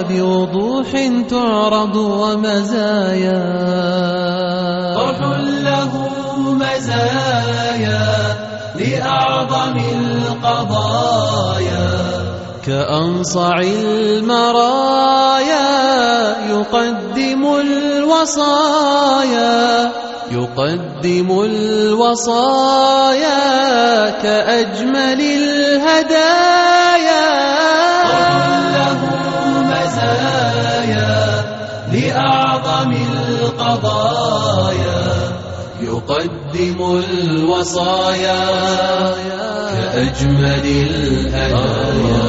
بوضوح تعرض ومزايا طرح له مزايا لأعظم القضايا كأنصع المرايا يقدم الوصايا كأجمل الهدايا له مزايا لأعظم القضايا يقدم الوصايا كأجمل الهدايا.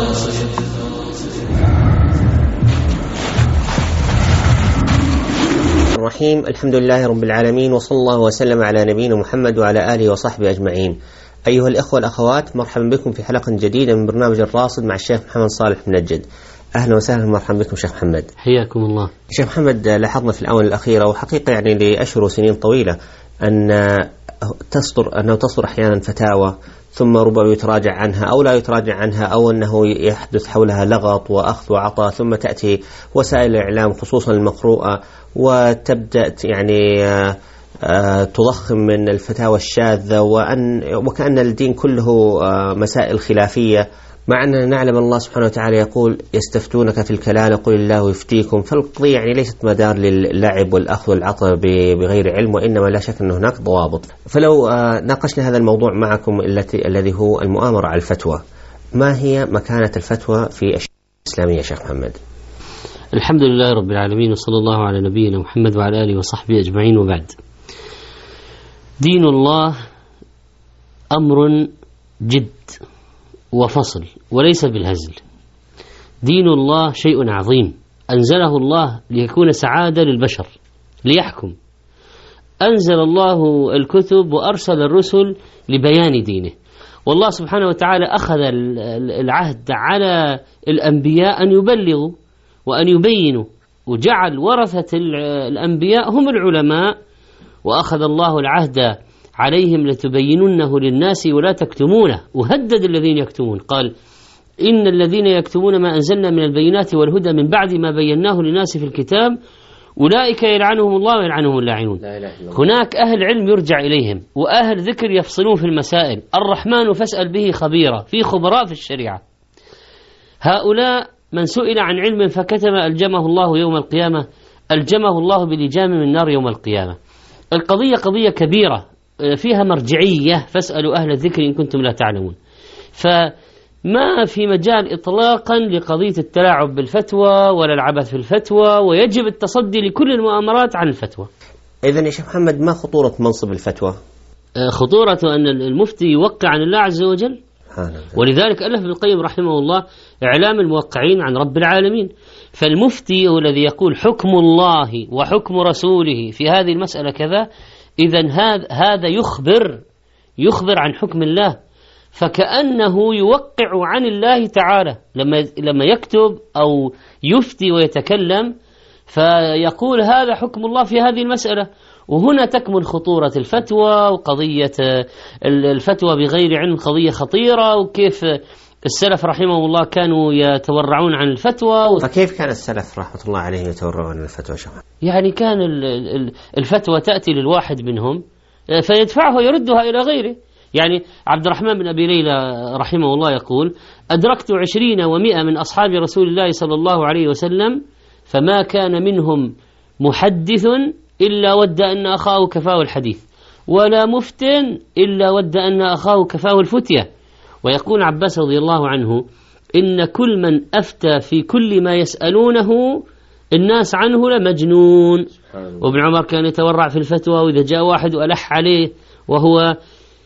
الرحيم. الحمد لله رب العالمين، وصلى الله وسلم على نبينا محمد وعلى آله وصحبه أجمعين. أيها الأخوة والأخوات، مرحبا بكم في حلقة جديدة من برنامج الراصد مع الشيخ محمد صالح منجد. أهلا وسهلا، مرحبا بكم شيخ محمد. حياكم الله. شيخ محمد، لاحظنا في الآونة الأخيرة وحقيقة يعني لأشهر وسنين طويلة أنه تصدر أحيانا فتاوى ثم ربما يتراجع عنها أو لا يتراجع عنها، أو أنه يحدث حولها لغط وأخذ وعطاء، ثم تأتي وسائل الإعلام خصوصا المقروءة وتبدأ يعني تضخم من الفتاوى الشاذة وكأن الدين كله مسائل خلافية، مع أننا نعلم الله سبحانه وتعالى يقول يستفتونك في الكلالة قل الله يفتيكم. فالقضية يعني ليست مدار للعب والأخذ والعطاء بغير علم، وإنما لا شك أن هناك ضوابط. فلو ناقشنا هذا الموضوع معكم الذي هو المؤامرة على الفتوى، ما هي مكانة الفتوى في الشريعة الإسلامية شيخ محمد؟ الحمد لله رب العالمين، وصلى الله على نبينا محمد وعلى آله وصحبه أجمعين، وبعد. دين الله أمر جد وفصل وليس بالهزل. دين الله شيء عظيم أنزله الله ليكون سعادة للبشر ليحكم. أنزل الله الكتب وأرسل الرسل لبيان دينه، والله سبحانه وتعالى أخذ العهد على الأنبياء أن يبلغوا وأن يبينوا، وجعل ورثة الأنبياء هم العلماء، وأخذ الله العهد عليهم لتبيننه للناس ولا تكتمونه، وهدد الذين يكتمون، قال إن الذين يكتمون ما أنزلنا من البينات والهدى من بعد ما بيناه للناس في الكتاب أولئك يلعنهم الله ويلعنهم اللاعنون. هناك أهل علم يرجع إليهم وأهل ذكر يفصلون في المسائل. الرحمن فاسأل به خبيرا، في خبراء في الشريعة. هؤلاء من سئل عن علم فكتم ألجمه الله يوم القيامة، ألجمه الله بلجام من نار يوم القيامة. القضية قضية كبيرة فيها مرجعية، فاسألوا أهل الذكر إن كنتم لا تعلمون. فما في مجال إطلاقا لقضية التلاعب بالفتوى ولا العبث في الفتوى، ويجب التصدي لكل المؤامرات عن الفتوى. إذن يا شيخ محمد، ما خطورة منصب الفتوى؟ خطورة أن المفتي يوقع عن الله عز وجل، ولذلك ألف ابن القيم رحمه الله إعلام الموقعين عن رب العالمين. فالمفتي هو الذي يقول حكم الله وحكم رسوله في هذه المسألة كذا، إذن هذا يخبر عن حكم الله، فكأنه يوقع عن الله تعالى لما يكتب أو يفتي ويتكلم، فيقول هذا حكم الله في هذه المسألة. وهنا تكمن خطورة الفتوى، وقضية الفتوى بغير علم قضية خطيرة، وكيف السلف رحمه الله كانوا يتورعون عن الفتوى. فكيف كان السلف رحمة الله عليهم يتورعون عن الفتوى شباب؟ يعني كان الفتوى تأتي للواحد منهم فيدفعها ويردها إلى غيره. يعني عبد الرحمن بن أبي ليلى رحمه الله يقول أدركت 20 و100 من أصحاب رسول الله صلى الله عليه وسلم، فما كان منهم محدث إلا ود أن أخاه كفاه الحديث، ولا مفتن إلا ود أن أخاه كفاه الفتية. ويقول عباس رضي الله عنه إن كل من أفتى في كل ما يسألونه الناس عنه لمجنون. وابن عمر كان يتورع في الفتوى، وإذا جاء واحد وألح عليه وهو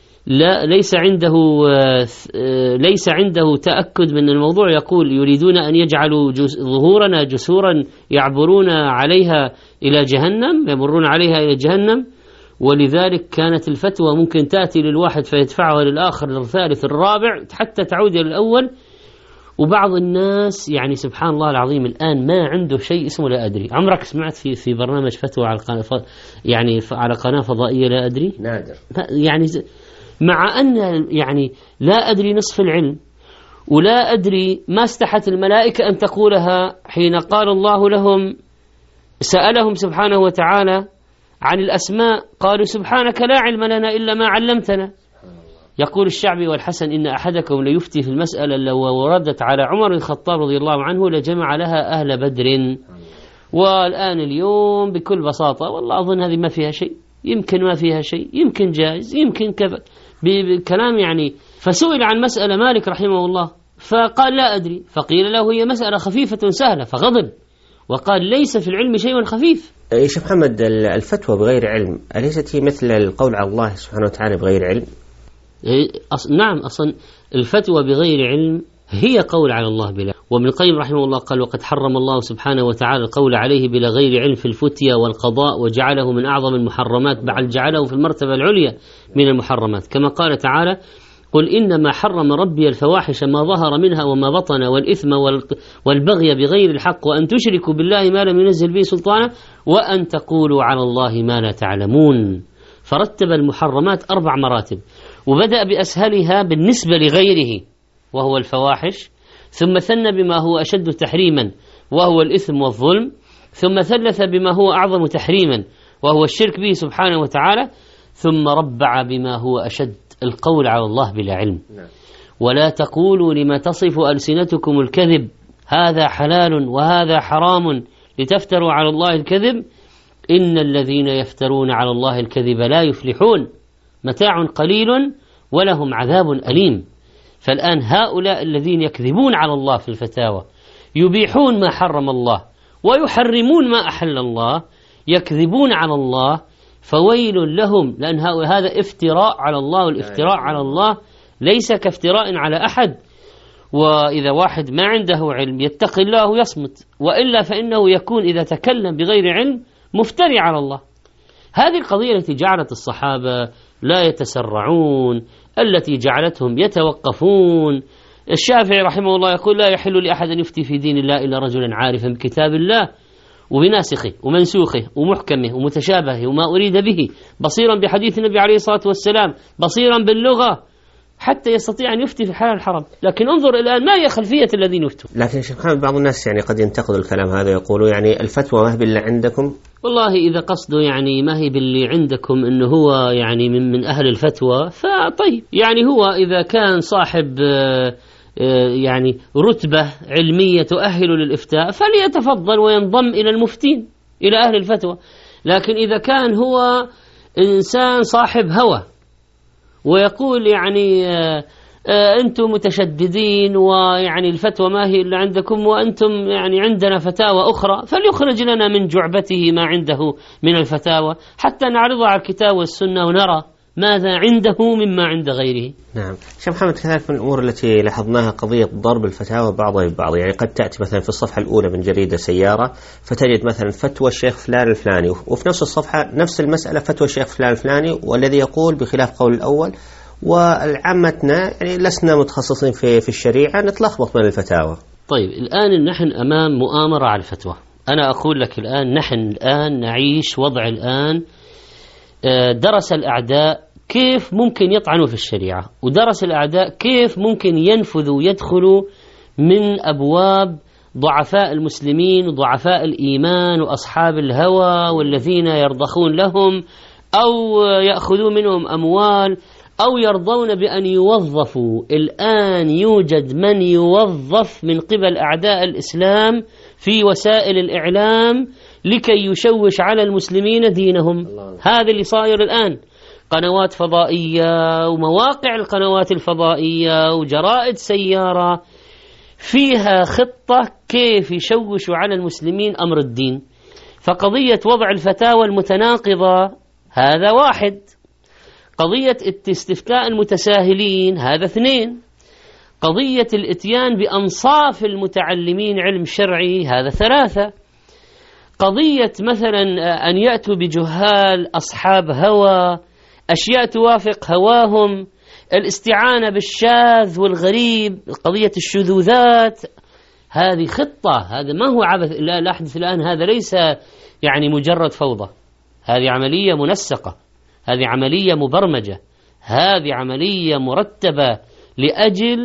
ليس عنده تأكد من الموضوع يقول يريدون أن يجعلوا ظهورنا جسورا يعبرون عليها إلى جهنم، يمرون عليها إلى جهنم. ولذلك كانت الفتوى ممكن تأتي للواحد فيدفعها للآخر للثالث الرابع حتى تعود إلى الأول. وبعض الناس يعني سبحان الله العظيم الآن ما عنده شيء اسمه لا أدري. عمرك سمعت في برنامج فتوى على يعني على قناة فضائية لا أدري؟ نادر. يعني مع أن يعني لا أدري نصف العلم، ولا أدري ما استحت الملائكة أن تقولها حين قال الله لهم، سألهم سبحانه وتعالى عن الأسماء، قالوا سبحانك لا علم لنا إلا ما علمتنا. يقول الشعبي والحسن إن أحدكم ليفتي في المسألة لو وردت على عمر الخطاب رضي الله عنه لجمع لها أهل بدر. والآن اليوم بكل بساطة والله أظن هذه ما فيها شيء، يمكن ما فيها شيء، يمكن جائز، يمكن كذا، بكلام يعني. فسئل عن مسألة مالك رحمه الله فقال لا أدري، فقيل له هي مسألة خفيفة سهلة فغضب وقال ليس في العلم شيء خفيف. يا شيخ محمد، الفتوى بغير علم أليست هي مثل القول على الله سبحانه وتعالى بغير علم؟ نعم، أصلا الفتوى بغير علم هي قول على الله بلا. وابن القيم رحمه الله قال وقد حرم الله سبحانه وتعالى القول عليه بلا غير علم في الفتية والقضاء، وجعله من أعظم المحرمات، بل جعله في المرتبة العليا من المحرمات، كما قال تعالى قل إنما حرم ربي الفواحش ما ظهر منها وما بطن والإثم والبغي بغير الحق وأن تشركوا بالله ما لم ينزل به سلطانا وأن تقولوا على الله ما لا تعلمون. فرتب المحرمات 4 مراتب، وبدأ بأسهلها بالنسبة لغيره وهو الفواحش، ثم ثنى بما هو أشد تحريما وهو الإثم والظلم، ثم ثلث بما هو أعظم تحريما وهو الشرك به سبحانه وتعالى، ثم ربع بما هو أشد القول على الله بلا علم. ولا تقولوا لما تصف ألسنتكم الكذب هذا حلال وهذا حرام لتفتروا على الله الكذب إن الذين يفترون على الله الكذب لا يفلحون متاع قليل ولهم عذاب أليم. فالآن هؤلاء الذين يكذبون على الله في الفتاوى يبيحون ما حرم الله ويحرمون ما أحل الله، يكذبون على الله، فويل لهم، لأن هذا افتراء على الله، والافتراء على الله ليس كافتراء على أحد. وإذا واحد ما عنده علم يتقي الله ويصمت، وإلا فإنه يكون إذا تكلم بغير علم مفتري على الله. هذه القضية التي جعلت الصحابة لا يتسرعون، التي جعلتهم يتوقفون. الشافعي رحمه الله يقول لا يحل لأحد أن يفتي في دين الله إلا رجلا عارفا بكتاب الله وبناسخه ومنسوخه ومحكمه ومتشابهه وما أريد به، بصيرا بحديث النبي عليه الصلاة والسلام، بصيرا باللغة، حتى يستطيع أن يفتي في الحلال الحرام. لكن انظر الآن ما هي خلفية الذين يفتون. لكن شيخ محمد بعض الناس يعني قد ينتقد الكلام هذا، يقولوا يعني الفتوى ما هي باللي عندكم. والله إذا قصده يعني ما هي باللي عندكم إنه هو يعني من أهل الفتوى فطيب، يعني هو إذا كان صاحب يعني رتبة علمية تؤهل للإفتاء فليتفضل وينضم إلى المفتين إلى أهل الفتوى. لكن إذا كان هو إنسان صاحب هوى ويقول يعني أنتم متشددين ويعني الفتوى ما هي إلا عندكم وأنتم يعني عندنا فتاوى أخرى، فليخرج لنا من جعبته ما عنده من الفتاوى حتى نعرضها على الكتاب والسنة ونرى ماذا عنده مما عند غيره. نعم شيخ محمد، كذلك من الأمور التي لاحظناها قضية ضرب الفتاوى بعضها ببعض. يعني قد تأتي مثلا في الصفحة الأولى من جريدة سيارة فتجد مثلا فتوى الشيخ فلان الفلاني، وفي نفس الصفحة نفس المسألة فتوى الشيخ فلان الفلاني والذي يقول بخلاف قول الأول. والعامتنا يعني لسنا متخصصين في الشريعة، نتلخبط من الفتاوى. طيب الآن نحن أمام مؤامرة على الفتوى. أنا أقول لك الآن نحن الآن نعيش وضع الآن درس الأعداء كيف ممكن يطعنوا في الشريعة، ودرس الأعداء كيف ممكن ينفذوا ويدخلوا من أبواب ضعفاء المسلمين وضعفاء الإيمان وأصحاب الهوى والذين يرضخون لهم أو يأخذوا منهم أموال أو يرضون بأن يوظفوا. الآن يوجد من يوظف من قبل أعداء الإسلام في وسائل الإعلام لكي يشوش على المسلمين دينهم. هذا اللي صاير الآن، قنوات فضائية ومواقع القنوات الفضائية وجرائد سيارة فيها خطة كيف يشوشوا على المسلمين أمر الدين. فقضية وضع الفتاوى المتناقضة هذا واحد، قضية استفتاء المتساهلين هذا 2، قضية الاتيان بأنصاف المتعلمين علم شرعي هذا 3، قضية مثلا أن يأتوا بجهال أصحاب هوى أشياء توافق هواهم، الاستعانة بالشاذ والغريب، قضية الشذوذات، هذه خطة، هذا ما هو عبث لا يحدث الآن، هذا ليس يعني مجرد فوضى، هذه عملية منسقة، هذه عملية مبرمجة، هذه عملية مرتبة لأجل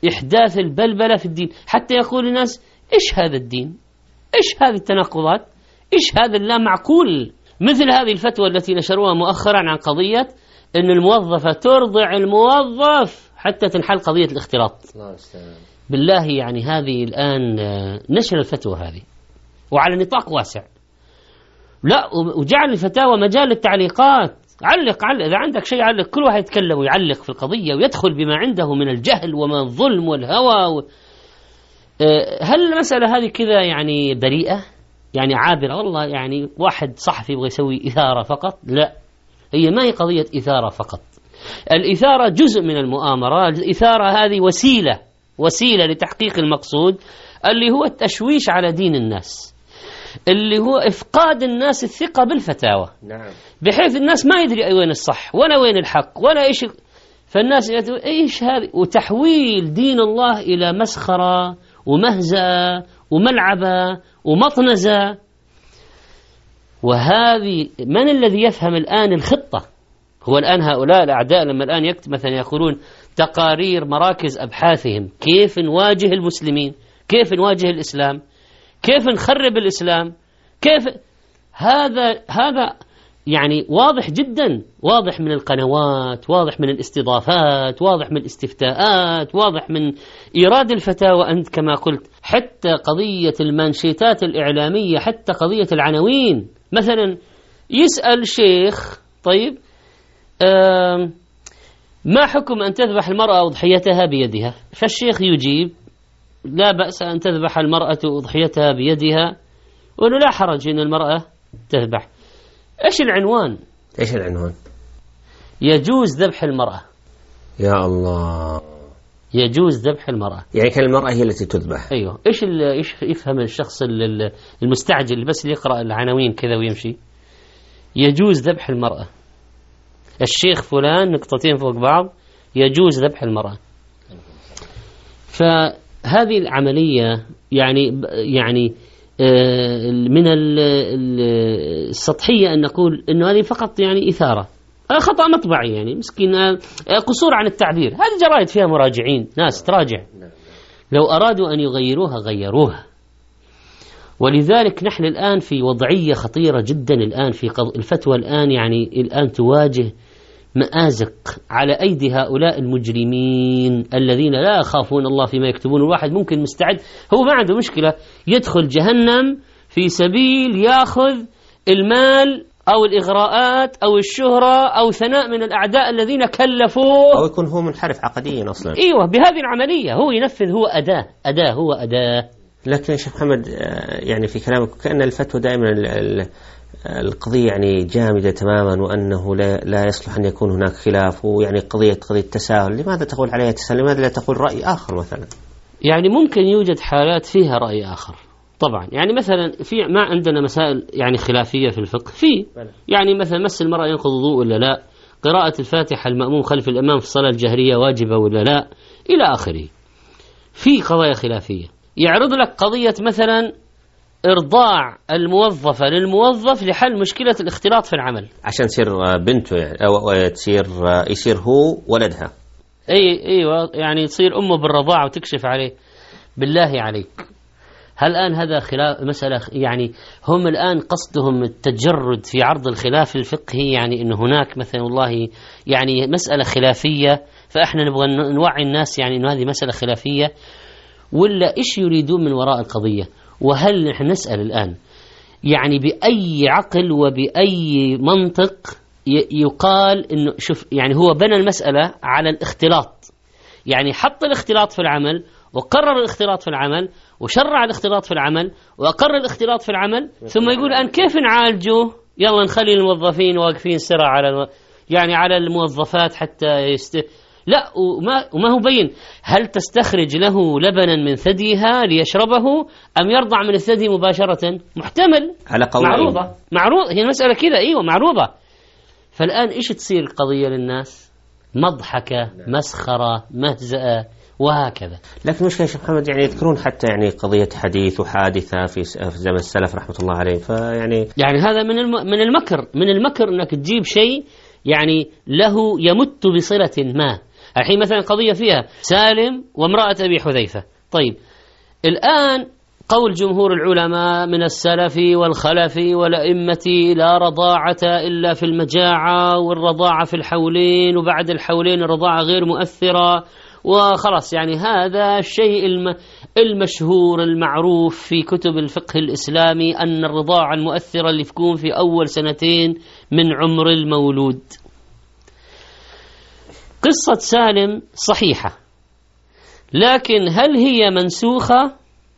إحداث البلبلة في الدين، حتى يقول الناس إيش هذا الدين؟ إيش هذه التناقضات؟ إيش هذا اللا معقول؟ مثل هذه الفتوى التي نشروها مؤخرا عن قضية أن الموظفة ترضع الموظف حتى تنحل قضية الاختلاط. بالله يعني هذه الآن نشر الفتوى هذه وعلى نطاق واسع، لا وجعل الفتاوى مجال للتعليقات. علق إذا عندك شيء علق، كل واحد يتكلم ويعلق في القضية ويدخل بما عنده من الجهل ومن الظلم والهوى هل المسألة هذه كذا يعني بريئة يعني عابرة؟ والله يعني واحد صحفي يبغى يسوي إثارة فقط؟ لا، هي ما هي قضية إثارة فقط. الإثارة جزء من المؤامرة. الإثارة هذه وسيلة لتحقيق المقصود اللي هو التشويش على دين الناس، اللي هو إفقاد الناس الثقة بالفتاوى. نعم. بحيث الناس ما يدري أي وين الصح ولا وين الحق ولا إيش، فالناس إيش هذه، وتحويل دين الله إلى مسخرة ومهزأة وملعبة ومطنزة. وهذه من الذي يفهم الآن الخطة؟ هو الآن هؤلاء الأعداء لما الآن يكتب مثلا يقولون تقارير مراكز أبحاثهم كيف نواجه المسلمين، كيف نواجه الإسلام، كيف نخرب الإسلام، كيف هذا يعني واضح جدا، واضح من القنوات، واضح من الاستضافات، واضح من الاستفتاءات، واضح من إيراد الفتاوى أنت كما قلت، حتى قضية المانشيتات الإعلامية، حتى قضية العناوين. مثلا يسأل شيخ طيب ما حكم أن تذبح المرأة أضحيتها بيدها؟ فالشيخ يجيب لا بأس أن تذبح المرأة أضحيتها بيدها، ولا لا حرج أن المرأة تذبح. إيش العنوان؟ إيش العنوان؟ يجوز ذبح المرأة. يا الله، يجوز ذبح المرأة، يعني كان المرأة هي التي تذبح. أيوه. إيش يفهم الشخص المستعجل بس اللي يقرأ العناوين كذا ويمشي؟ يجوز ذبح المرأة، الشيخ فلان نقطتين فوق بعض يجوز ذبح المرأة. فهذه العملية يعني من السطحية أن نقول أنه هذه فقط يعني إثارة، خطأ مطبعي يعني مسكين، قصور عن التعبير. هذه جرائد فيها مراجعين، ناس تراجع، لو أرادوا أن يغيروها غيروها. ولذلك نحن الآن في وضعية خطيرة جدا الآن في الفتوى الآن يعني الآن تواجه مآزق على أيدي هؤلاء المجرمين الذين لا يخافون الله فيما يكتبون. الواحد ممكن مستعد، هو ما عنده مشكلة يدخل جهنم في سبيل يأخذ المال أو الإغراءات أو الشهرة أو ثناء من الأعداء الذين كلفوه، أو يكون هو منحرف عقديا أصلا. أيوة، بهذه العملية هو ينفذ، هو أداة هو أداة. لكن يا شيخ محمد يعني في كلامك كأن الفتوى دائما القضية يعني جامدة تماما، وأنه لا يصلح أن يكون هناك خلاف، ويعني قضية تساهل. لماذا تقول عليها تساهل؟ لماذا لا تقول رأي آخر مثلا؟ يعني ممكن يوجد حالات فيها رأي آخر طبعا، يعني مثلا في ما عندنا مسائل يعني خلافية في الفقه، في يعني مثلا مس المرأة ينقض وضوء ولا لا، قراءة الفاتحة المأموم خلف الإمام في الصلاة الجهرية واجبة ولا لا، إلى آخره. في قضايا خلافية. يعرض لك قضية مثلا إرضاع الموظفة للموظف لحل مشكلة الاختلاط في العمل، عشان تصير بنته يعني، أو يصير هو ولدها. أيوة يعني تصير أمه بالرضاعة وتكشف عليه. بالله عليك، هل الآن هذا خلاف مسألة؟ يعني هم الآن قصدهم التجرد في عرض الخلاف الفقهي، يعني إنه هناك مثلا والله يعني مسألة خلافية فإحنا نبغى نوعي الناس يعني إنه هذه مسألة خلافية، ولا إيش يريدون من وراء القضية؟ وهل نحن نسأل الآن يعني بأي عقل وبأي منطق يقال إنه شوف يعني هو بنى المسألة على الاختلاط، يعني حط الاختلاط في العمل وقرر الاختلاط في العمل وشرع الاختلاط في العمل وأقر الاختلاط في العمل، ثم يقول الآن كيف نعالجه؟ يلا نخلي الموظفين واقفين سرعة على الموظفات حتى لا، وما هو بين هل تستخرج له لبنا من ثديها ليشربه أم يرضع من الثدي مباشرة؟ محتمل، على قولين معروض هي المسألة كذا، أيوة معروضة. فالآن إيش تصير القضية للناس؟ مضحكة، مسخرة، مهزأة، وهكذا. لكن مشكلة شيخ محمد يعني يذكرون حتى يعني قضية حديث وحادثة في زمن السلف رحمة الله عليه، فيعني هذا من المكر أنك تجيب شيء يعني له يمت بصلة ما، الحين مثلا قضية فيها سالم وامرأة أبي حذيفة. طيب الآن قول جمهور العلماء من السلف والخلف والأئمة لا رضاعة إلا في المجاعة، والرضاعة في الحولين، وبعد الحولين الرضاعة غير مؤثرة، وخلاص يعني هذا الشيء المشهور المعروف في كتب الفقه الإسلامي أن الرضاعة المؤثرة اللي تكون في أول سنتين من عمر المولود. قصة سالم صحيحة، لكن هل هي منسوخة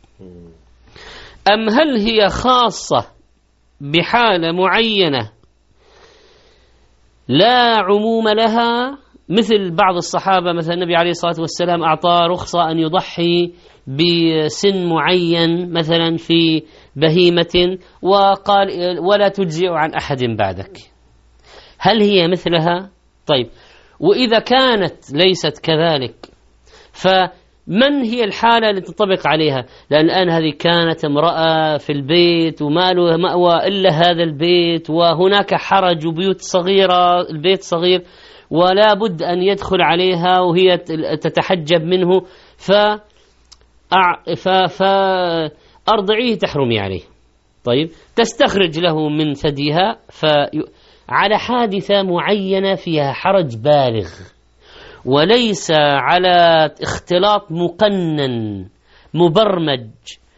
أم هل هي خاصة بحالة معينة لا عموم لها؟ مثل بعض الصحابة مثلا النبي عليه الصلاة والسلام أعطى رخصة أن يضحي بسن معين مثلا في بهيمة، وقال ولا تجزئ عن أحد بعدك. هل هي مثلها؟ طيب وإذا كانت ليست كذلك فمن هي الحالة اللي تطبق عليها؟ لأن الآن هذه كانت امرأة في البيت وما له مأوى إلا هذا البيت، وهناك حرج وبيوت صغيرة، البيت صغير ولا بد أن يدخل عليها وهي تتحجب منه، فأرضعيه تحرمي عليه. طيب تستخرج له من ثديها على حادثة معينة فيها حرج بالغ، وليس على اختلاط مقنن مبرمج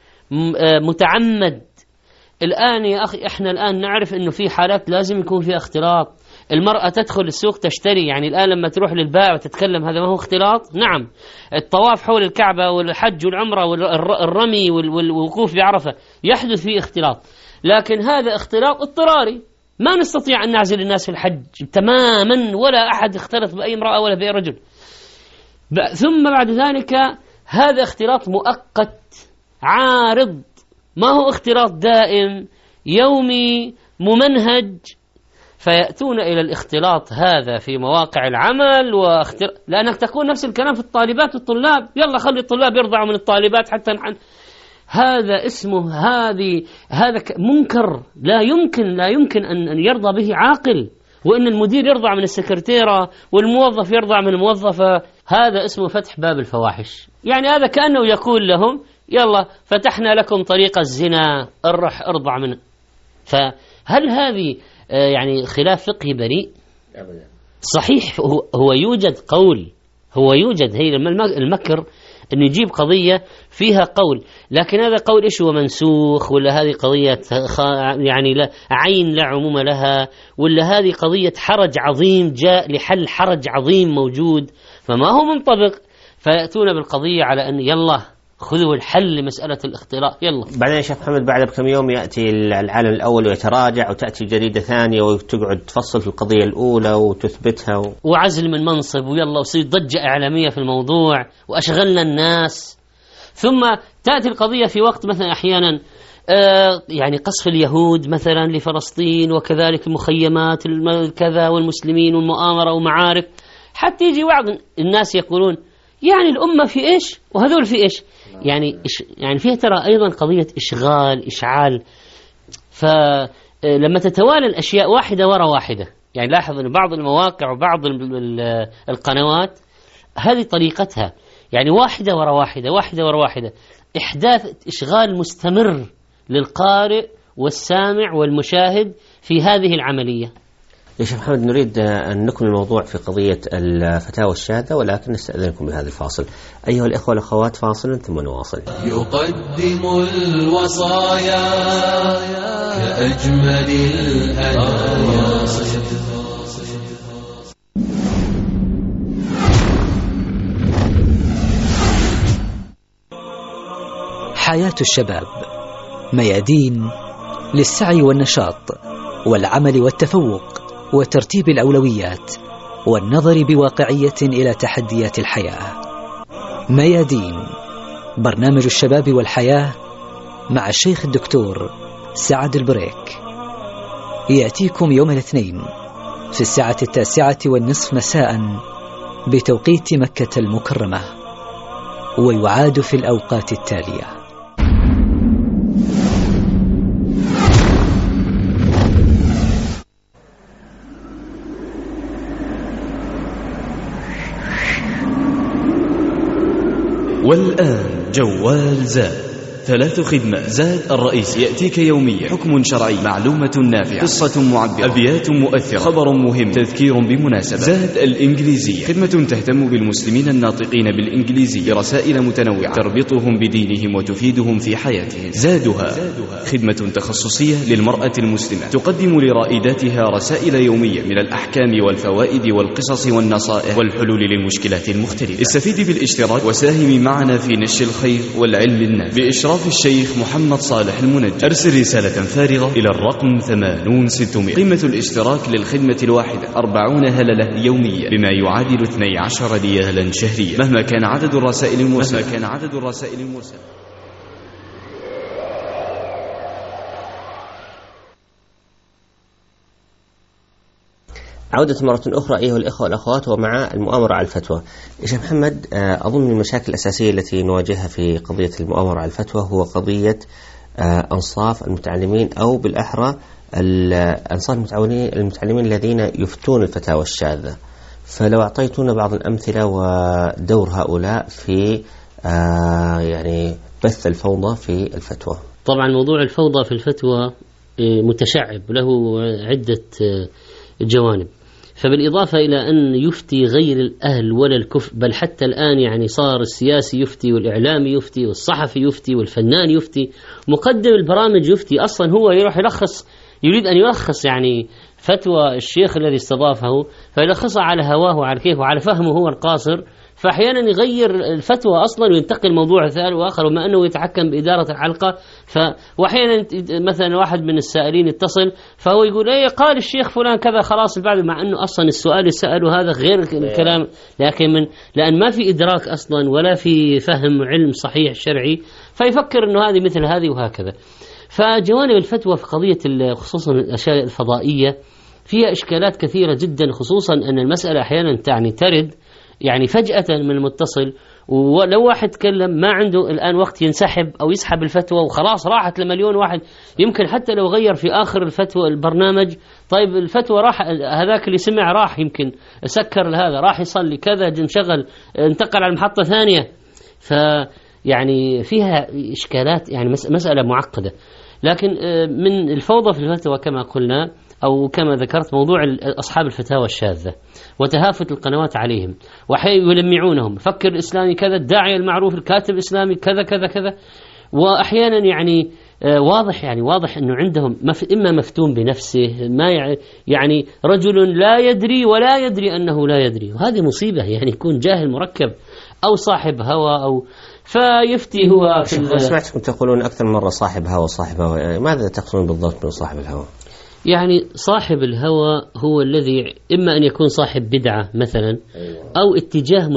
متعمد. الآن يا أخي إحنا الآن نعرف إنه في حالات لازم يكون فيها اختلاط. المرأة تدخل السوق تشتري، يعني الآن لما تروح للبائع وتتكلم هذا ما هو اختلاط؟ نعم. الطواف حول الكعبة والحج والعمرة والرمي والوقوف بعرفة يحدث فيه اختلاط، لكن هذا اختلاط اضطراري، ما نستطيع أن نعزل الناس في الحج تماما، ولا أحد اختلط بأي امرأة ولا بأي رجل. ثم بعد ذلك هذا اختلاط مؤقت عارض، ما هو اختلاط دائم يومي ممنهج. فيأتون إلى الاختلاط هذا في مواقع العمل لأنك تكون نفس الكلام في الطالبات والطلاب، يلا خلي الطلاب يرضعوا من الطالبات حتى هذا اسمه هذا منكر لا يمكن أن يرضى به عاقل. وإن المدير يرضع من السكرتيرة والموظف يرضع من الموظفة، هذا اسمه فتح باب الفواحش. يعني هذا كأنه يقول لهم يلا فتحنا لكم طريق الزنا، ارضع منه. فهل هذه يعني خلاف فقهي بريء؟ أبدا. صحيح هو يوجد قول، هو يوجد هي المكر أن يجيب قضية فيها قول، لكن هذا قول إيش هو منسوخ، ولا هذه قضية يعني لا عين لا عموم لها، ولا هذه قضية حرج عظيم جاء لحل حرج عظيم موجود، فما هو منطبق. فيأتون بالقضية على أن يلا خذوا الحل لمسألة الاختلاط يلا. بعدين يا شيخ محمد بعد بكم يوم يأتي العالم الأول ويتراجع، وتأتي جريدة ثانية وتقعد تفصل في القضية الأولى وتثبتها وعزل من منصب ويلا وصير ضجة إعلامية في الموضوع وأشغلنا الناس. ثم تأتي القضية في وقت مثلا أحيانا يعني قصف اليهود مثلا لفلسطين، وكذلك مخيمات كذا والمسلمين والمؤامرة ومعارك، حتى يجي بعض الناس يقولون يعني الأمة في إيش وهذول في إيش، يعني فيها ترى أيضا قضية إشعال. فلما تتوالى الأشياء واحدة وراء واحدة، يعني لاحظ أن بعض المواقع وبعض القنوات هذه طريقتها، يعني واحدة وراء واحدة واحدة وراء واحدة، إحداث إشغال مستمر للقارئ والسامع والمشاهد في هذه العملية. يا شيخ محمد نريد أن نكمل الموضوع في قضية الفتاوى الشاذة، ولكن نستأذنكم بهذا الفاصل. أيها الإخوة والأخوات فاصل ثم نواصل. يقدم الوصايا كأجمل الهدايا. حياة الشباب ميادين للسعي والنشاط والعمل والتفوق وترتيب الأولويات والنظر بواقعية إلى تحديات الحياة. ميادين، برنامج الشباب والحياة مع الشيخ الدكتور سعد البريك، يأتيكم يوم الاثنين في 9:09 مساء بتوقيت مكة المكرمة، ويعاد في الأوقات التالية. والآن جوال زاد 3 خدمات. زاد الرئيسي يأتيك يوميا، حكم شرعي، معلومة نافعة، قصة معبرة، أبيات مؤثرة، خبر مهم، تذكير بمناسبة. زاد الإنجليزية، خدمة تهتم بالمسلمين الناطقين بالإنجليزية برسائل متنوعة تربطهم بدينهم وتفيدهم في حياتهم. زادها خدمة تخصصية للمرأة المسلمة، تقدم لرائداتها رسائل يومية من الأحكام والفوائد والقصص والنصائح والحلول للمشكلات المختلفة. استفيد بالاشتراك وساهم معنا في نشر الخير والعلم النافع بإشراف الشيخ محمد صالح المنجم. أرسل رسالة فارغة إلى الرقم 80600. قيمة الاشتراك للخدمة الواحدة 40 هللة يومية، بما يعادل 12 ريالا شهريا، مهما كان عدد الرسائل المرسلة. عودة مرة أخرى أيها الإخوة والأخوات ومع المؤامرة على الفتوى. يا شيخ محمد، أظن من المشاكل الأساسية التي نواجهها في قضية المؤامرة على الفتوى هو قضية أنصاف المتعلمين، أو بالأحرى أنصاف المتعلمين الذين يفتون الفتاوى الشاذة. فلو أعطيتونا بعض الأمثلة ودور هؤلاء في يعني بث الفوضى في الفتوى. طبعا موضوع الفوضى في الفتوى متشعب، له عدة جوانب. فبالإضافة إلى أن يفتي غير الأهل ولا الكفء، بل حتى الآن يعني صار السياسي يفتي والإعلامي يفتي والصحفي يفتي والفنان يفتي، مقدم البرامج يفتي. أصلا هو يروح يريد أن يلخص يعني فتوى الشيخ الذي استضافه، فيلخصها على هواه وعلى كيفه وعلى فهمه هو القاصر، فأحيانا يغير الفتوى أصلا وينتقل موضوع ثاني وآخر، وما أنه يتحكم بإدارة الحلقة. وأحيانا مثلا واحد من السائلين يتصل فهو يقول إيه قال الشيخ فلان كذا، خلاص بعد، مع أنه أصلا السؤال اللي سأله هذا غير الكلام، لكن لأن ما في إدراك أصلا ولا في فهم علم صحيح شرعي، فيفكر أنه هذه مثل هذه وهكذا. فجوانب الفتوى في قضية خصوصا الأشياء الفضائية فيها إشكالات كثيرة جدا، خصوصا أن المسألة أحيانا ترد يعني فجأة من المتصل، ولو واحد تكلم ما عنده الآن وقت ينسحب أو يسحب الفتوى وخلاص راحت لمليون واحد. يمكن حتى لو غير في آخر الفتوى البرنامج، طيب الفتوى راح، هذاك اللي سمع راح يمكن سكر هذا، راح يصلي كذا، انشغل، انتقل على محطة ثانية. فيعني فيها إشكالات، يعني مسألة معقدة. لكن من الفوضى في الفتوى كما قلنا أو كما ذكرت موضوع أصحاب الفتاوى الشاذة وتهافت القنوات عليهم، وأحيانا يلمعونهم، فكر الإسلامي كذا، الداعية المعروف، الكاتب الإسلامي كذا كذا كذا. وأحيانا يعني واضح أنه عندهم إما مفتون بنفسه، ما يعني رجل لا يدري ولا يدري أنه لا يدري، وهذه مصيبة. يعني يكون جاهل مركب أو صاحب هوى أو فيفتي هو. سمعتكم تقولون أكثر مرة صاحب هوى، يعني ماذا تقصدون بالضبط بصاحب الهوى؟ يعني صاحب الهوى هو الذي إما أن يكون صاحب بدعة مثلا، أو اتجاه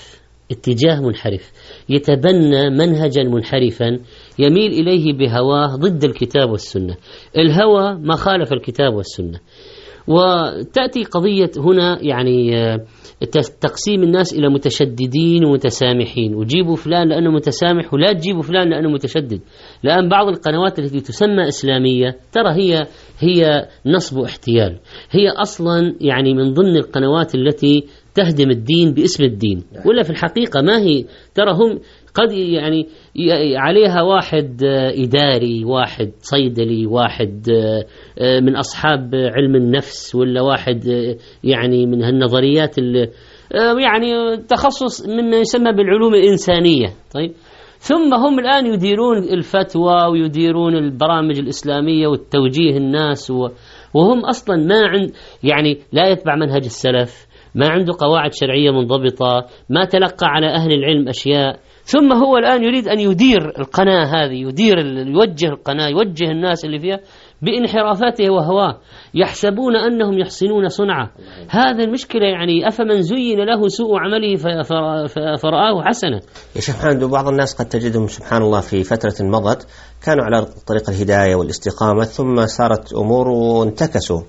منحرف يتبنى منهجا منحرفا يميل إليه بهواه ضد الكتاب والسنة. الهوى ما خالف الكتاب والسنة. وتأتي قضية هنا يعني تقسيم الناس إلى متشددين ومتسامحين، وجيبوا فلان لأنه متسامح ولا تجيبوا فلان لأنه متشدد. لأن بعض القنوات التي تسمى إسلامية ترى هي نصب احتيال، هي أصلا يعني من ضمن القنوات التي تهدم الدين باسم الدين، ولا في الحقيقة ما هي. ترى هم قد يعني عليها واحد إداري، واحد صيدلي، واحد من أصحاب علم النفس، ولا واحد يعني من هالنظريات يعني تخصص مما يسمى بالعلوم الإنسانية. طيب، ثم هم الآن يديرون الفتوى ويديرون البرامج الإسلامية والتوجيه الناس، وهم أصلا يعني لا يتبع منهج السلف، ما عنده قواعد شرعية منضبطة، ما تلقى على أهل العلم أشياء. ثم هو الآن يريد أن يدير القناة هذه، يوجه القناة، يوجه الناس اللي فيها بانحرافاته وهواه، يحسبون أنهم يحسنون صنعة. هذا المشكلة. يعني أفمن زين له سوء عمله فرآه حسنة. يا شيخ محمد، بعض الناس قد تجدهم سبحان الله في فترة مضت كانوا على طريق الهداية والاستقامة، ثم صارت أمور وانتكسوا،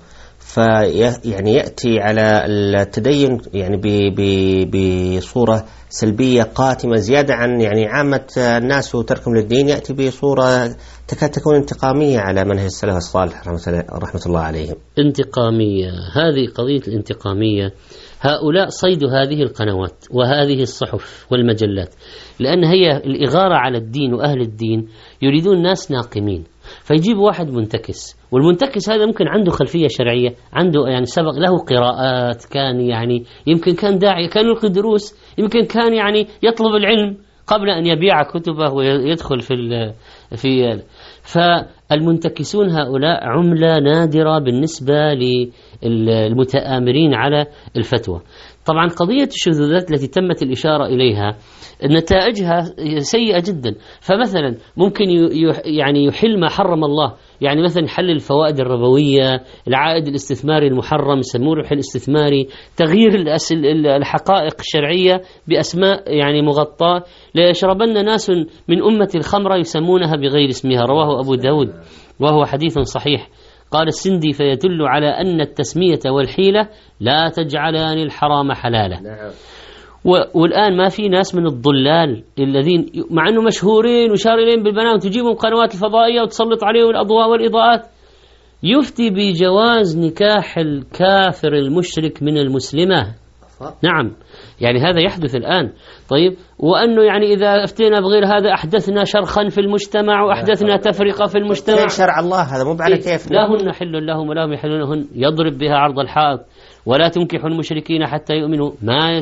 يعني يأتي على التدين يعني بصورة سلبية قاتمة زيادة عن يعني عامة الناس وتركهم للدين، يأتي بصورة تكاد تكون انتقامية على منهج السلف الصالح رحمة الله عليهم. انتقامية، هذه قضية الانتقامية. هؤلاء صيدوا هذه القنوات وهذه الصحف والمجلات، لأن هي الإغارة على الدين وأهل الدين، يريدون ناس ناقمين، فيجيب واحد منتكس، والمنتكس هذا ممكن عنده خلفية شرعية، عنده يعني سبق له قراءات، كان يعني يمكن كان داعي، كان يلقي دروس، يمكن كان يعني يطلب العلم قبل أن يبيع كتبه ويدخل في فالمنتكسون هؤلاء عملة نادرة بالنسبة للمتآمرين على الفتوى. طبعا قضية الشذوذات التي تمت الإشارة إليها نتائجها سيئة جدا. فمثلا ممكن يعني يحل ما حرم الله، يعني مثلا يحلل الفوائد الربوية، العائد الاستثماري المحرم يسموه الحل الاستثماري، تغيير الحقائق الشرعية بأسماء يعني مغطاة. ليشربن ناس من أمة الخمرة يسمونها بغير اسمها، رواه أبو داود وهو حديث صحيح. قال السندي: فيدل على أن التسمية والحيلة لا تجعلان الحرام حلالا. والآن ما في ناس من الضلال الذين مع أنه مشهورين وشارلين بالبنات وتجيبهم قنوات الفضائية وتسلط عليهم الأضواء والإضاءات، يفتي بجواز نكاح الكافر المشرك من المسلمة. نعم، يعني هذا يحدث الآن. طيب، وأنه يعني إذا أفتينا بغير هذا أحدثنا شرخا في المجتمع وأحدثنا تفرقة في المجتمع. شرع الله هذا مو على كيف. لا هن حل لهم ولا هم يحلونهن، يضرب بها عرض الحائط. ولا تنكحوا المشركين حتى يؤمنوا.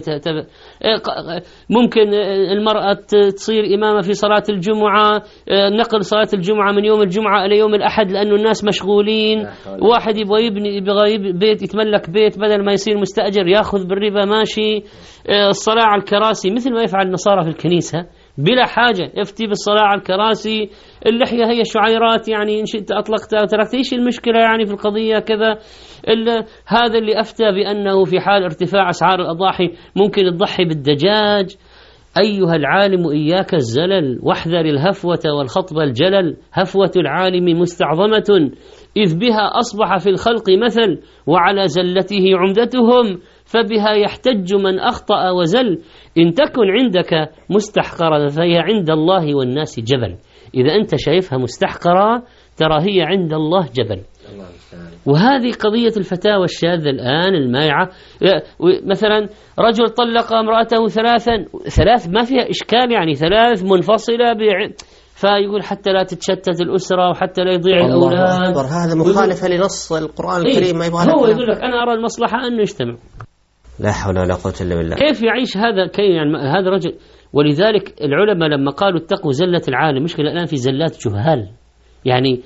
ممكن المرأة تصير إمامة في صلاة الجمعة، نقل صلاة الجمعة من يوم الجمعة إلى يوم الأحد لأنه الناس مشغولين. واحد يبغى يبغى بيت، يتملك بيت بدل ما يصير مستأجر، ياخذ بالربا، ماشي. الصلاة على الكراسي مثل ما يفعل النصارى في الكنيسة بلا حاجة، يفتي بالصلاة على الكراسي. اللحية هي شعيرات، يعني إن شئت أطلقتها وتركت، إيش المشكلة يعني في القضية كذا. هذا اللي أفتى بأنه في حال ارتفاع أسعار الأضاحي ممكن تضحي بالدجاج. أيها العالم إياك الزلل، واحذر الهفوة والخطب الجلل. هفوة العالم مستعظمة، إذ بها أصبح في الخلق مثل، وعلى زلته عمدتهم، فبها يحتج من أخطأ وزل. إن تكن عندك مستحقرة فهي عند الله والناس جبل. إذا أنت شايفها مستحقرة ترى هي عند الله جبل. وهذه قضية الفتاوى الشاذة الآن المائعة. مثلا رجل طلق امرأته ثلاث ما فيها إشكال، يعني ثلاث منفصلة فيقول حتى لا تتشتت الأسرة وحتى لا يضيع الأولاد. هذا مخالفة لنص القرآن الكريم. ما يبغى هو يقول لك أنا أرى المصلحة أن يجتمع. لا حول ولا قوة إلا بالله. كيف يعيش هذا؟ كيف يعني هذا رجل؟ ولذلك العلماء لما قالوا اتقوا زلة العالم، مشكلة الآن في زلات جهال. يعني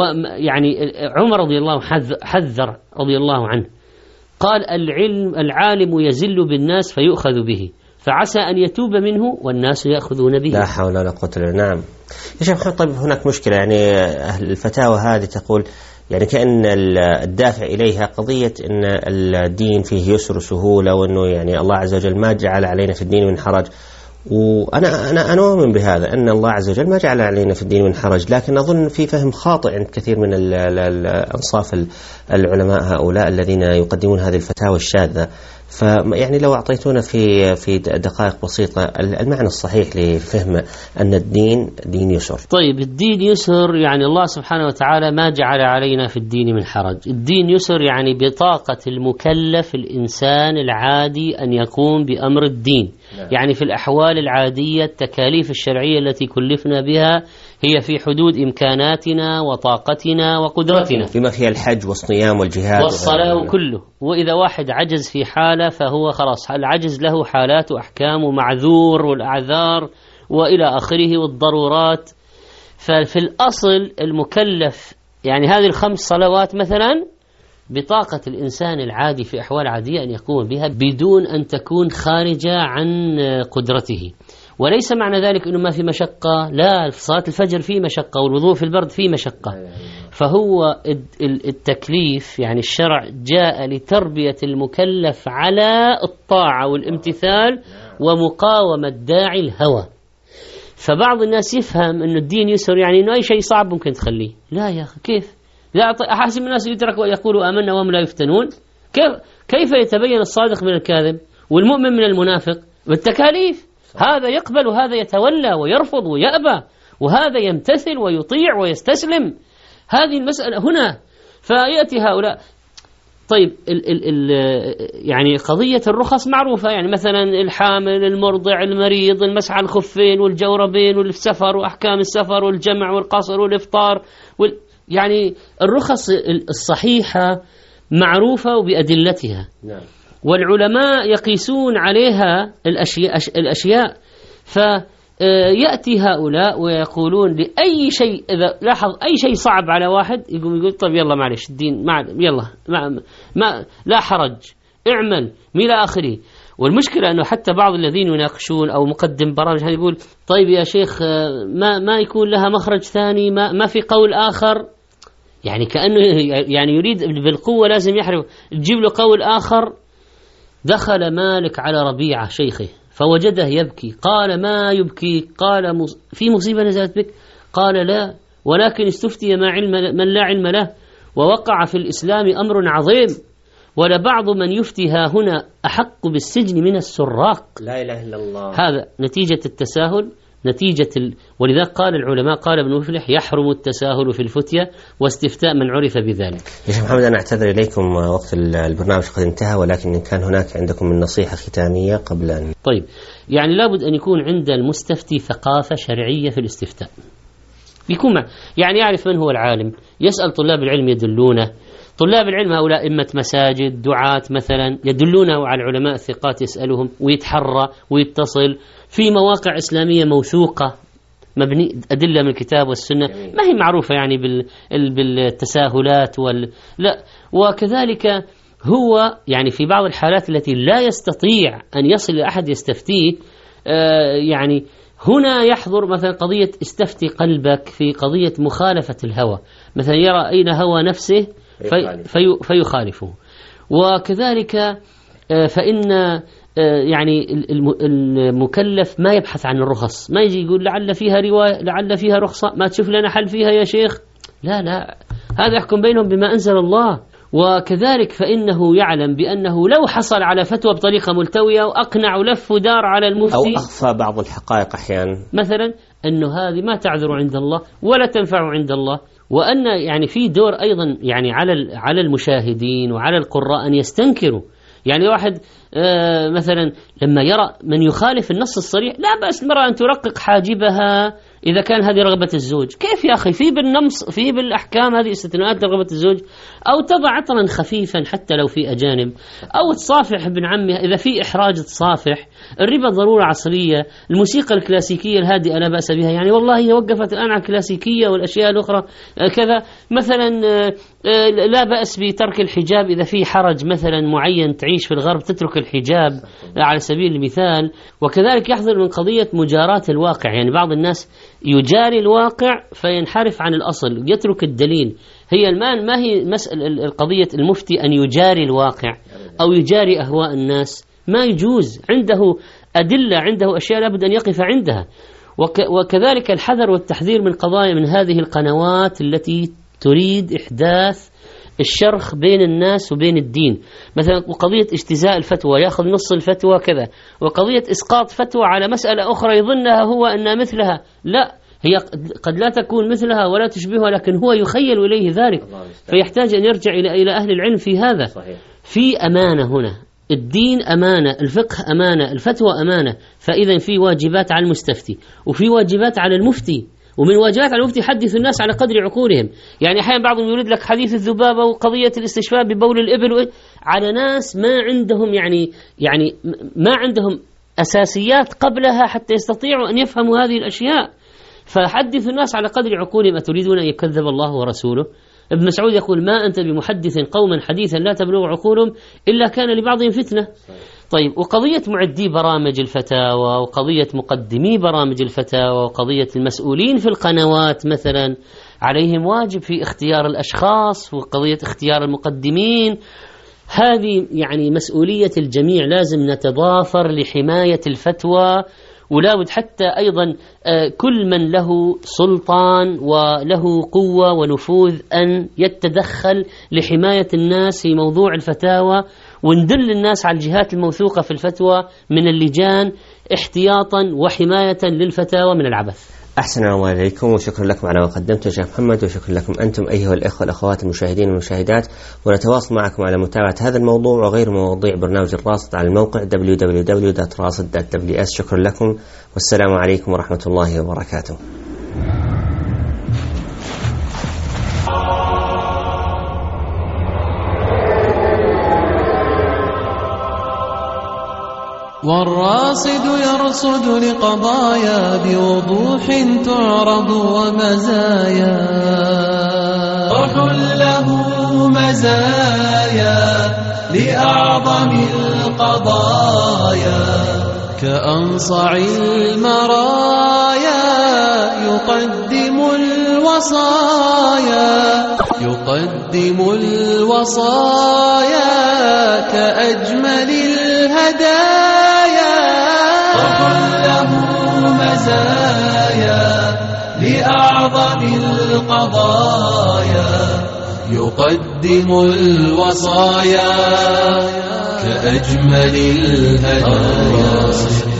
عمر رضي الله حذر رضي الله عنه، قال العالم يزل بالناس فيؤخذ به، فعسى أن يتوب منه والناس يأخذون به. لا حول ولا قوة إلا بالله. نعم يا شيخ محمد. طيب هناك مشكلة، يعني أهل الفتاوى هذه تقول يعني كأن الدافع إليها قضية أن الدين فيه يسر وسهولة، وأنه يعني الله عز وجل ما جعل علينا في الدين من حرج. وأنا أؤمن بهذا، أن الله عز وجل ما جعل علينا في الدين من حرج، لكن أظن في فهم خاطئ عند كثير من الأنصاف العلماء هؤلاء الذين يقدمون هذه الفتاوى الشاذة. فيعني لو أعطيتونا في دقائق بسيطة المعنى الصحيح لفهم أن الدين دين يسر. طيب الدين يسر، يعني الله سبحانه وتعالى ما جعل علينا في الدين من حرج. الدين يسر يعني بطاقة المكلف الإنسان العادي أن يقوم بأمر الدين. يعني في الأحوال العادية التكاليف الشرعية التي كلفنا بها هي في حدود إمكاناتنا وطاقتنا وقدرتنا، بما فيها الحج والصيام والجهاد والصلاة وكله. وإذا واحد عجز في حالة فهو خلاص، العجز له حالات وأحكام ومعذور والأعذار وإلى آخره والضرورات. ففي الأصل المكلف يعني هذه الخمس صلوات مثلا بطاقة الإنسان العادي في أحوال عادية أن يقوم بها بدون أن تكون خارجة عن قدرته. وليس معنى ذلك أنه ما في مشقة، لا، في صلاة الفجر في مشقة، والوضوء في البرد في مشقة. فهو التكليف يعني الشرع جاء لتربية المكلف على الطاعة والامتثال ومقاومة داعي الهوى. فبعض الناس يفهم أنه الدين يسر يعني أنه أي شيء صعب ممكن تخليه. لا يا أخي، كيف أحسب الناس يترك ويقولوا آمنا وهم لا يفتنون. كيف يتبين الصادق من الكاذب والمؤمن من المنافق؟ بالتكاليف. هذا يقبل وهذا يتولى ويرفض ويأبى، وهذا يمتثل ويطيع ويستسلم. هذه المسألة هنا. فيأتي هؤلاء. طيب يعني قضية الرخص معروفة، يعني مثلا الحامل، المرضع، المريض، المسح على الخفين والجوربين والسفر وأحكام السفر والجمع والقصر والإفطار يعني الرخص الصحيحة معروفة وبأدلتها. نعم. والعلماء يقيسون عليها الأشياء. فيأتي هؤلاء ويقولون لأي شيء، إذا لاحظ أي شيء صعب على واحد يقول طيب يلا معلش الدين يلا ما لا حرج اعمل إلى آخره. والمشكلة أنه حتى بعض الذين يناقشون أو مقدم برامج يقول طيب يا شيخ ما يكون لها مخرج ثاني، ما في قول آخر، يعني كأنه يعني يريد بالقوة لازم يحرف تجيب له قول آخر. دخل مالك على ربيعة شيخه فوجده يبكي، قال ما يبكي؟ قال في مصيبة نزلت بك؟ قال لا، ولكن استفتي من لا علم له، ووقع في الإسلام أمر عظيم، ولبعض من يفتي ها هنا أحق بالسجن من السراق. لا إله إلا الله. هذا نتيجة التساهل، ولذا قال العلماء، قال ابن مفلح يحرم التساهل في الفتية واستفتاء من عرف بذلك. يا شيخ محمد، أنا أعتذر إليكم، وقت البرنامج قد انتهى، ولكن إن كان هناك عندكم من نصيحة ختامية قبل أن... طيب، يعني لابد أن يكون عند المستفتي ثقافة شرعية في الاستفتاء، يكون يعني يعرف من هو العالم، يسأل طلاب العلم يدلونه. طلاب العلم هؤلاء إمة مساجد، دعاة مثلا، يدلونه على العلماء الثقات، يسألهم ويتحرى ويتصل في مواقع إسلامية موثوقة مبني أدلة من الكتاب والسنة، ما هي معروفة يعني بالتساهلات لا. وكذلك هو يعني في بعض الحالات التي لا يستطيع أن يصل لأحد يستفتيه، يعني هنا يحضر مثلا قضية استفتي قلبك في قضية مخالفة الهوى، مثلا يرى أين هوى نفسه فيخالفه. وكذلك فإن يعني المكلف ما يبحث عن الرخص، ما يجي يقول لعل فيها رواية، لعل فيها رخصة، ما تشوف لنا حل فيها يا شيخ. لا، هذا يحكم بينهم بما أنزل الله. وكذلك فإنه يعلم بأنه لو حصل على فتوى بطريقة ملتوية وأقنع ولف ودار على المفتي أو أخفى بعض الحقائق أحيانا، مثلا أنه هذه ما تعذر عند الله ولا تنفع عند الله. وأن يعني في دور أيضا يعني على المشاهدين وعلى القراء أن يستنكروا. يعني واحد مثلا لما يرى من يخالف النص الصريح، لا بأس المرأة أن ترقق حاجبها إذا كان هذه رغبة الزوج. كيف يا أخي؟ في بالنمص، في بالأحكام هذه استثناءات لرغبة الزوج. أو تضع عطرا خفيفا حتى لو في أجانب، أو تصافح ابن عمها إذا في إحراج تصافح. الربا ضرورة عصرية. الموسيقى الكلاسيكية الهادئة لا بأس بها، يعني والله هي وقفت الآن على الكلاسيكية والأشياء الأخرى كذا. مثلا لا بأس بترك الحجاب إذا في حرج مثلا معين، تعيش في الغرب تترك الحجاب على سبيل المثال. وكذلك يحذر من قضية مجاراة الواقع، يعني بعض الناس يجاري الواقع فينحرف عن الأصل، يترك الدليل. هي الآن ما هي مسألة القضية المفتي أن يجاري الواقع أو يجاري أهواء الناس، ما يجوز. عنده أدلة، عنده أشياء لابد أن يقف عندها. وكذلك الحذر والتحذير من قضايا من هذه القنوات التي تريد إحداث الشرخ بين الناس وبين الدين. مثلا قضية اجتزاء الفتوى، يأخذ نص الفتوى كذا، وقضية إسقاط فتوى على مسألة أخرى يظنها هو أنها مثلها. لا، هي قد لا تكون مثلها ولا تشبهها، لكن هو يخيل إليه ذلك، فيحتاج أن يرجع إلى أهل العلم في هذا. في أمانة هنا، الدين أمانة، الفقه أمانة، الفتوى أمانة. فإذا في واجبات على المستفتي وفي واجبات على المفتي، ومن واجبات على المفتي يحدث الناس على قدر عقولهم. يعني أحيانا بعضهم يريد لك حديث الذبابة وقضية الاستشفاء ببول الإبل على ناس ما عندهم يعني ما عندهم أساسيات قبلها حتى يستطيعوا أن يفهموا هذه الأشياء. فحدث الناس على قدر عقولهم. أتريدون أن يكذب الله ورسوله؟ ابن مسعود يقول ما أنت بمحدث قوما حديثا لا تبلغ عقولهم إلا كان لبعضهم فتنة. طيب، وقضية معدي برامج الفتاوى، وقضية مقدمي برامج الفتاوى، وقضية المسؤولين في القنوات مثلا، عليهم واجب في اختيار الأشخاص، وقضية اختيار المقدمين. هذه يعني مسؤولية الجميع، لازم نتضافر لحماية الفتوى ولا حتى أيضا كل من له سلطان وله قوة ونفوذ أن يتدخل لحماية الناس في موضوع الفتاوى، وندل الناس على الجهات الموثوقة في الفتوى من اللجان احتياطا وحماية للفتاوى من العبث. أحسن الله إليكم، وشكرا لكم على ما قدمته يا شيخ محمد، وشكرا لكم أنتم أيها الإخوة والأخوات المشاهدين والمشاهدات، ونتواصل معكم على متابعة هذا الموضوع وغير مواضيع برنامج الراصد على الموقع www.rasid.ws. شكرا لكم والسلام عليكم ورحمة الله وبركاته. والراصد يرصد لقضايا بوضوح تعرض ومزايا، طرح له مزايا لأعظم القضايا، كأنصع المرايا يقدم الوصايا كأجمل الهدايا، له مزايا لأعظم القضايا، يقدم الوصايا كأجمل الهدايا.